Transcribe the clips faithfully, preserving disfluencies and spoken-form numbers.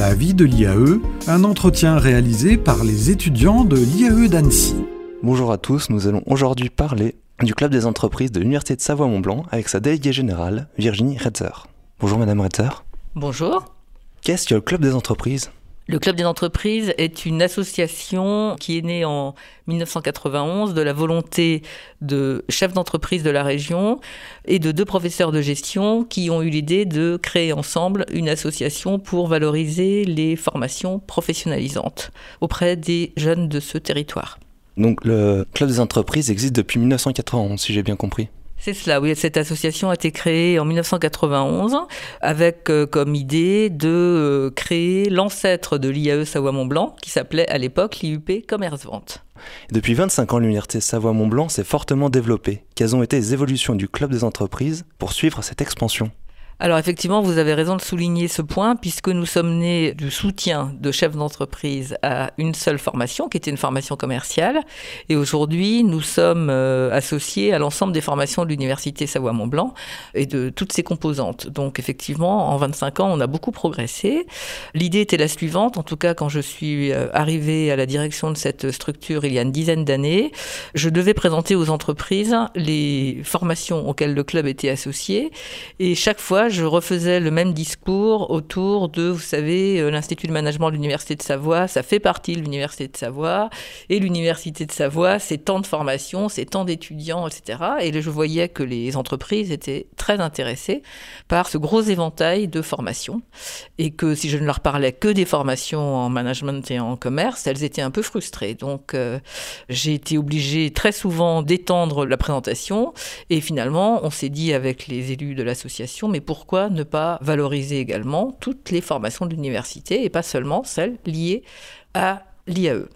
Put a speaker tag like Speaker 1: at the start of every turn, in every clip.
Speaker 1: La vie de l'I A E, un entretien réalisé par les étudiants de l'I A E d'Annecy.
Speaker 2: Bonjour à tous, nous allons aujourd'hui parler du Club des entreprises de l'Université de Savoie-Mont-Blanc avec sa déléguée générale, Virginie Retzer. Bonjour Madame Retzer.
Speaker 3: Bonjour.
Speaker 2: Qu'est-ce que le Club des entreprises ?
Speaker 3: Le Club des entreprises est une association qui est née en dix-neuf cent quatre-vingt-onze de la volonté de chefs d'entreprise de la région et de deux professeurs de gestion qui ont eu l'idée de créer ensemble une association pour valoriser les formations professionnalisantes auprès des jeunes de ce territoire.
Speaker 2: Donc le Club des entreprises existe depuis dix-neuf cent quatre-vingt-onze, si j'ai bien compris.
Speaker 3: C'est cela, oui. Cette association a été créée en dix-neuf cent quatre-vingt-onze avec euh, comme idée de euh, créer l'ancêtre de l'I A E Savoie-Mont-Blanc qui s'appelait à l'époque l'I U P Commerce-Vente.
Speaker 2: Depuis vingt-cinq ans, l'Université Savoie-Mont-Blanc s'est fortement développée. Quelles ont été les évolutions du Club des entreprises pour suivre cette expansion ?
Speaker 3: Alors effectivement, vous avez raison de souligner ce point puisque nous sommes nés du soutien de chefs d'entreprise à une seule formation qui était une formation commerciale et aujourd'hui nous sommes euh, associés à l'ensemble des formations de l'Université Savoie-Mont-Blanc et de toutes ses composantes. Donc effectivement, en vingt-cinq ans, on a beaucoup progressé. L'idée était la suivante, en tout cas quand je suis arrivée à la direction de cette structure il y a une dizaine d'années, je devais présenter aux entreprises les formations auxquelles le club était associé et chaque fois je refaisais le même discours autour de, vous savez, l'Institut de management de l'Université de Savoie, ça fait partie de l'Université de Savoie, et l'Université de Savoie, c'est tant de formations, c'est tant d'étudiants, et cetera. Et je voyais que les entreprises étaient très intéressées par ce gros éventail de formations, et que si je ne leur parlais que des formations en management et en commerce, elles étaient un peu frustrées. Donc euh, j'ai été obligée très souvent d'étendre la présentation, et finalement, on s'est dit avec les élus de l'association, mais pour Pourquoi ne pas valoriser également toutes les formations de l'université et pas seulement celles liées à l'I A E.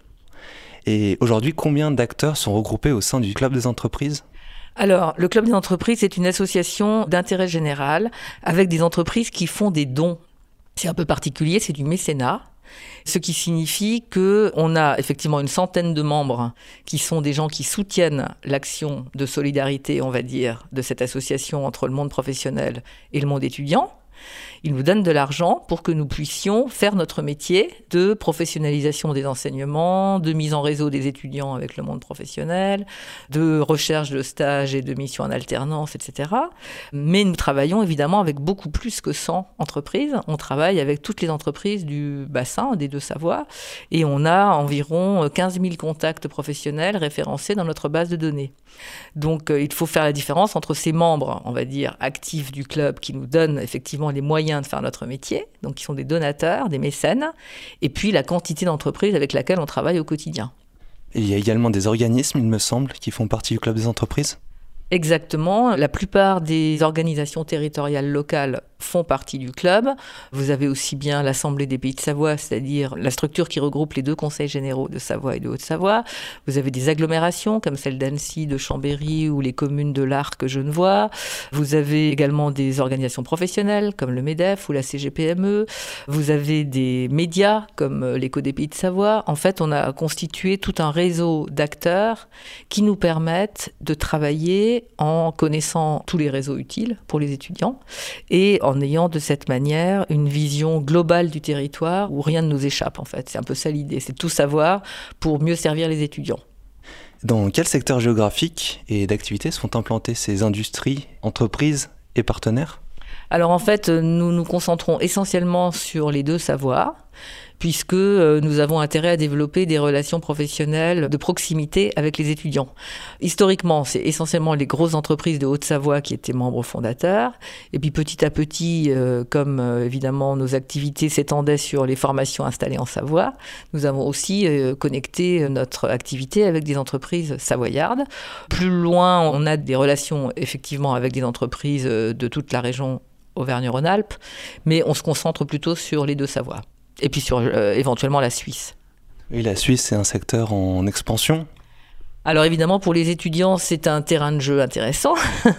Speaker 2: Et aujourd'hui, combien d'acteurs sont regroupés au sein du Club des entreprises ?
Speaker 3: Alors, le Club des entreprises est une association d'intérêt général avec des entreprises qui font des dons. C'est un peu particulier, c'est du mécénat. Ce qui signifie qu'on a effectivement une centaine de membres qui sont des gens qui soutiennent l'action de solidarité, on va dire, de cette association entre le monde professionnel et le monde étudiant. Ils nous donnent de l'argent pour que nous puissions faire notre métier de professionnalisation des enseignements, de mise en réseau des étudiants avec le monde professionnel, de recherche de stages et de missions en alternance, et cetera. Mais nous travaillons évidemment avec beaucoup plus que cent entreprises. On travaille avec toutes les entreprises du bassin, des Deux-Savoies, et on a environ quinze mille contacts professionnels référencés dans notre base de données. Donc euh, il faut faire la différence entre ces membres, on va dire, actifs du club qui nous donnent effectivement les moyens de faire notre métier, donc qui sont des donateurs, des mécènes, et puis la quantité d'entreprises avec laquelle on travaille au quotidien.
Speaker 2: Et il y a également des organismes, il me semble, qui font partie du Club des entreprises ?
Speaker 3: Exactement. La plupart des organisations territoriales locales font partie du club. Vous avez aussi bien l'Assemblée des Pays de Savoie, c'est-à-dire la structure qui regroupe les deux conseils généraux de Savoie et de Haute-Savoie. Vous avez des agglomérations comme celle d'Annecy, de Chambéry ou les communes de l'Arc, Genevois. Vous avez également des organisations professionnelles comme le MEDEF ou la C G P M E. Vous avez des médias comme l'Écho des Pays de Savoie. En fait, on a constitué tout un réseau d'acteurs qui nous permettent de travailler en connaissant tous les réseaux utiles pour les étudiants et en ayant de cette manière une vision globale du territoire où rien ne nous échappe en fait. C'est un peu ça l'idée, c'est de tout savoir pour mieux servir les étudiants.
Speaker 2: Dans quel secteur géographique et d'activité sont implantées ces industries, entreprises et partenaires ?
Speaker 3: Alors en fait, nous nous concentrons essentiellement sur les Deux-Savoies, puisque nous avons intérêt à développer des relations professionnelles de proximité avec les étudiants. Historiquement, c'est essentiellement les grosses entreprises de Haute-Savoie qui étaient membres fondateurs. Et puis petit à petit, euh, comme euh, évidemment nos activités s'étendaient sur les formations installées en Savoie, nous avons aussi euh, connecté notre activité avec des entreprises savoyardes. Plus loin, on a des relations effectivement avec des entreprises de toute la région Auvergne-Rhône-Alpes, mais on se concentre plutôt sur les Deux-Savoies. Et puis sur euh, éventuellement la Suisse.
Speaker 2: Oui, la Suisse, c'est un secteur en expansion.
Speaker 3: Alors évidemment, pour les étudiants, c'est un terrain de jeu intéressant,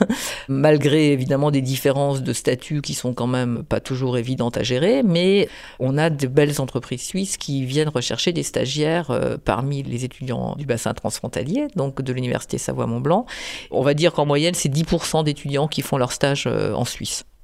Speaker 3: malgré évidemment des différences de statut qui sont quand même pas toujours évidentes à gérer, mais on a de belles entreprises suisses qui viennent rechercher des stagiaires euh, parmi les étudiants du bassin transfrontalier, donc de l'Université Savoie-Mont-Blanc. On va dire qu'en moyenne, c'est dix pour cent d'étudiants qui font leur stage euh, en Suisse.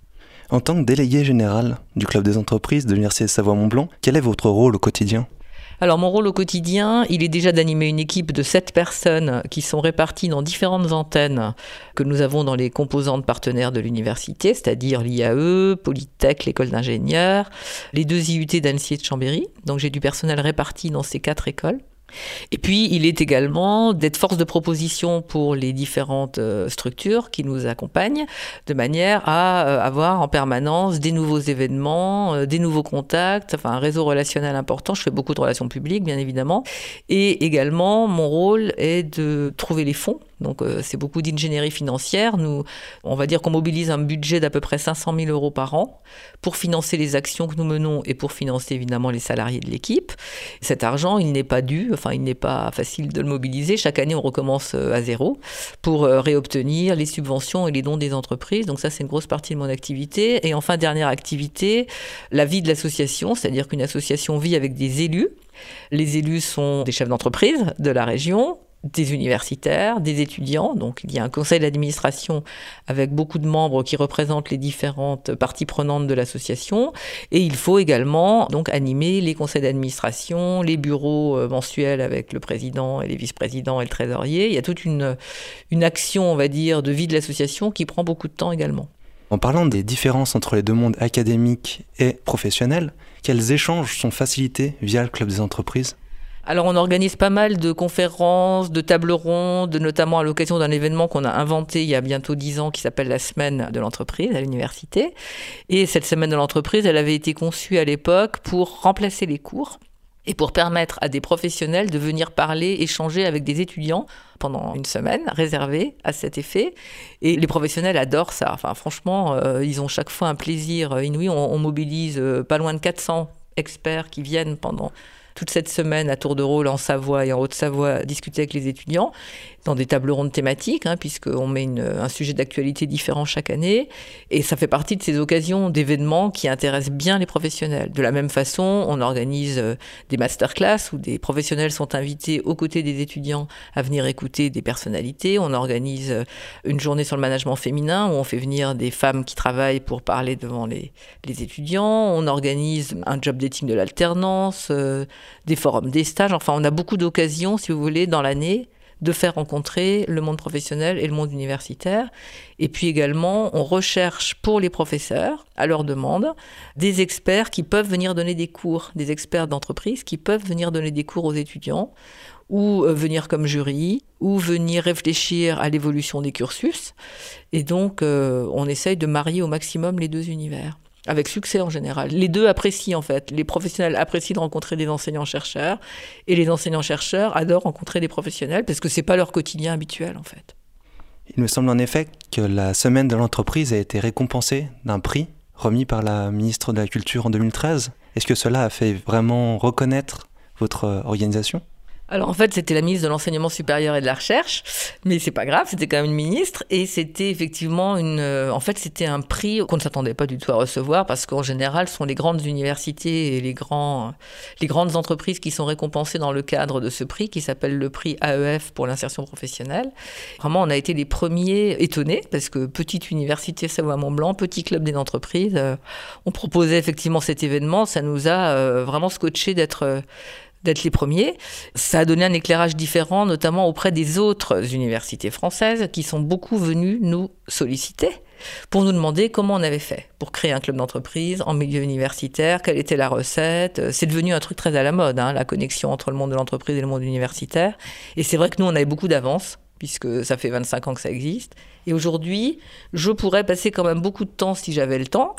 Speaker 2: En tant que délégué général du Club des entreprises de l'Université de Savoie-Mont-Blanc, quel est votre rôle au quotidien ?
Speaker 3: Alors mon rôle au quotidien, il est déjà d'animer une équipe de sept personnes qui sont réparties dans différentes antennes que nous avons dans les composantes partenaires de l'université, c'est-à-dire l'I A E, Polytech, l'école d'ingénieurs, les deux I U T d'Annecy et de Chambéry. Donc j'ai du personnel réparti dans ces quatre écoles. Et puis, il est également d'être force de proposition pour les différentes euh, structures qui nous accompagnent, de manière à euh, avoir en permanence des nouveaux événements, euh, des nouveaux contacts, enfin un réseau relationnel important. Je fais beaucoup de relations publiques, bien évidemment. Et également, mon rôle est de trouver les fonds. Donc, euh, c'est beaucoup d'ingénierie financière. Nous, on va dire qu'on mobilise un budget d'à peu près cinq cent mille euros par an pour financer les actions que nous menons et pour financer évidemment les salariés de l'équipe. Cet argent, il n'est pas dû, enfin, il n'est pas facile de le mobiliser. Chaque année, on recommence à zéro pour euh, réobtenir les subventions et les dons des entreprises. Donc, ça, c'est une grosse partie de mon activité. Et enfin, dernière activité, la vie de l'association, c'est-à-dire qu'une association vit avec des élus. Les élus sont des chefs d'entreprise de la région, des universitaires, des étudiants. Donc, il y a un conseil d'administration avec beaucoup de membres qui représentent les différentes parties prenantes de l'association. Et il faut également donc animer les conseils d'administration, les bureaux mensuels avec le président et les vice-présidents et le trésorier. Il y a toute une, une action, on va dire, de vie de l'association qui prend beaucoup de temps également.
Speaker 2: En parlant des différences entre les deux mondes académiques et professionnels, quels échanges sont facilités via le Club des entreprises ?
Speaker 3: Alors, on organise pas mal de conférences, de tables rondes, notamment à l'occasion d'un événement qu'on a inventé il y a bientôt dix ans qui s'appelle la Semaine de l'entreprise à l'université. Et cette Semaine de l'entreprise, elle avait été conçue à l'époque pour remplacer les cours et pour permettre à des professionnels de venir parler, échanger avec des étudiants pendant une semaine réservée à cet effet. Et les professionnels adorent ça. Enfin, franchement, euh, ils ont chaque fois un plaisir inouï. On, on mobilise euh, pas loin de quatre cents experts qui viennent pendant toute cette semaine à tour de rôle en Savoie et en Haute-Savoie discuter avec les étudiants dans des tables rondes thématiques, hein, puisqu'on met une, un sujet d'actualité différent chaque année. Et ça fait partie de ces occasions d'événements qui intéressent bien les professionnels. De la même façon, on organise des masterclass où des professionnels sont invités aux côtés des étudiants à venir écouter des personnalités. On organise une journée sur le management féminin où on fait venir des femmes qui travaillent pour parler devant les, les étudiants. On organise un job dating de l'alternance, euh, des forums, des stages. Enfin, on a beaucoup d'occasions, si vous voulez, dans l'année, de faire rencontrer le monde professionnel et le monde universitaire. Et puis également, on recherche pour les professeurs, à leur demande, des experts qui peuvent venir donner des cours, des experts d'entreprise qui peuvent venir donner des cours aux étudiants, ou venir comme jury, ou venir réfléchir à l'évolution des cursus. Et donc, euh, on essaye de marier au maximum les deux univers. Avec succès en général. Les deux apprécient en fait. Les professionnels apprécient de rencontrer des enseignants-chercheurs et les enseignants-chercheurs adorent rencontrer des professionnels parce que c'est pas leur quotidien habituel en fait.
Speaker 2: Il me semble en effet que la Semaine de l'entreprise a été récompensée d'un prix remis par la ministre de la Culture en deux mille treize. Est-ce que cela a fait vraiment reconnaître votre organisation ?
Speaker 3: Alors en fait, c'était la ministre de l'Enseignement supérieur et de la Recherche, mais c'est pas grave, c'était quand même une ministre, et c'était effectivement une... Euh, en fait, c'était un prix qu'on ne s'attendait pas du tout à recevoir, parce qu'en général, ce sont les grandes universités et les, grands, les grandes entreprises qui sont récompensées dans le cadre de ce prix, qui s'appelle le prix A E F pour l'insertion professionnelle. Vraiment, on a été les premiers étonnés, parce que petite université Savoie-Mont-Blanc, petit club des entreprises, euh, on proposait effectivement cet événement, ça nous a euh, vraiment scotché d'être... Euh, d'être les premiers. Ça a donné un éclairage différent, notamment auprès des autres universités françaises qui sont beaucoup venues nous solliciter pour nous demander comment on avait fait pour créer un club d'entreprise en milieu universitaire, quelle était la recette. C'est devenu un truc très à la mode, hein, la connexion entre le monde de l'entreprise et le monde universitaire. Et c'est vrai que nous, on avait beaucoup d'avance, puisque ça fait vingt-cinq ans que ça existe. Et aujourd'hui, je pourrais passer quand même beaucoup de temps, si j'avais le temps,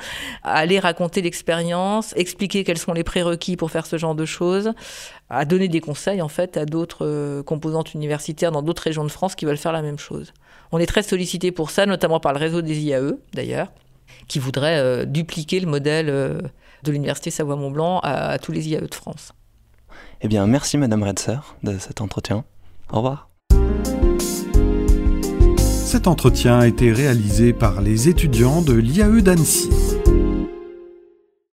Speaker 3: à aller raconter l'expérience, expliquer quels sont les prérequis pour faire ce genre de choses, à donner des conseils, en fait, à d'autres euh, composantes universitaires dans d'autres régions de France qui veulent faire la même chose. On est très sollicités pour ça, notamment par le réseau des I A E, d'ailleurs, qui voudrait euh, dupliquer le modèle euh, de l'Université Savoie-Mont-Blanc à, à tous les I A E de France.
Speaker 2: Eh bien, merci Madame Retzer de cet entretien. Au revoir.
Speaker 1: Cet entretien a été réalisé par les étudiants de l'I A E d'Annecy.